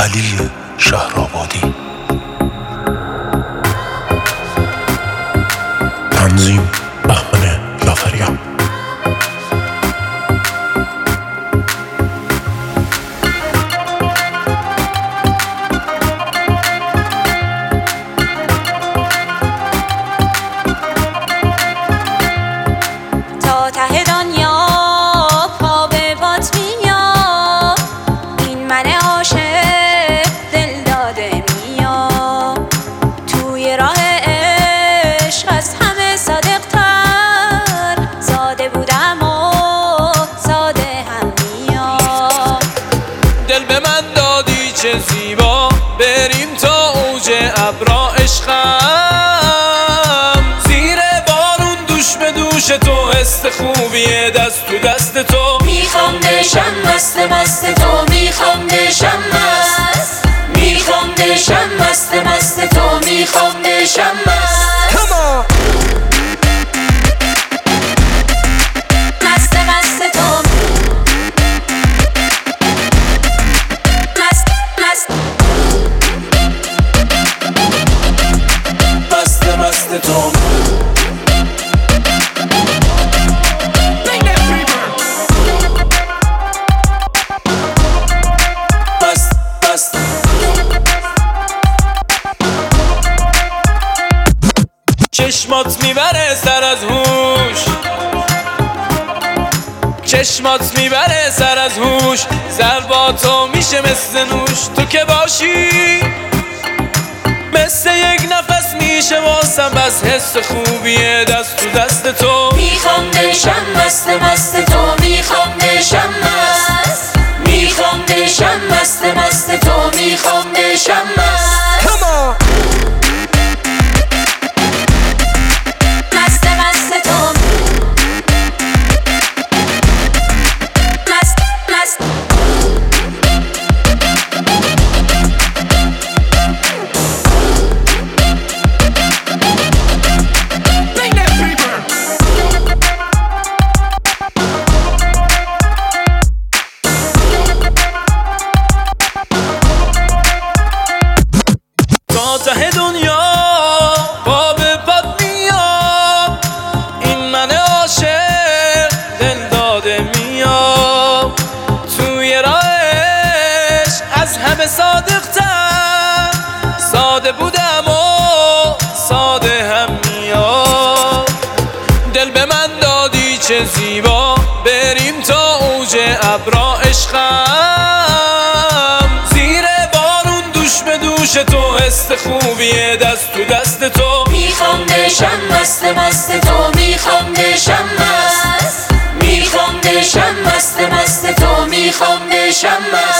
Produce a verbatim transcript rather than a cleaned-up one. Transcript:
علی شهرآبادی. تنظیم بهمن جعفریان. تا ته دنیا پا به پات میاد، این من عاشق دل داده میاد. توی راه عشق از همه صادق تر، ساده بودم و ساده هم میاد. دل به من دادی چه زیبا، بریم تا اوج ابرا عشقم. زیر بارون دوش به دوش تو، حس خوبیه دست تو دست تو. میخوام بشم مست مست تو، میخوام بشم مست، میخوام بشم مست مست تو، میخوام بشم مست. مست مست تو، مست مست مست مست تو. چشمات میبره سر از هوش، چشمات میبره سر از هوش. ضرباتو میشه مثل نوش، تو که باشی مثل یک نفس میشه واسم. بس حس خوبیه دست تو دست تو. میخوام بشم مست مست تو، میخوام بشم مست، میخوام بشم مست مست تو، میخوام بشم مست. مست مست تو، مست مست تا ته دنیا پا به پات میاد، این من عاشق دل داده میاد. توی راهش از همه صادق تر، ساده بودم و ساده هم میاد. دل به من دادی چه زیبا، بریم تا اوج ابرا عشقم. زیر بارون دوش به دوش تو، حس خوبیه دست تو دست تو. میخوام بشم مست مست تو، میخوام بشم مست، میخوام بشم مست مست تو، میخوام بشم مست.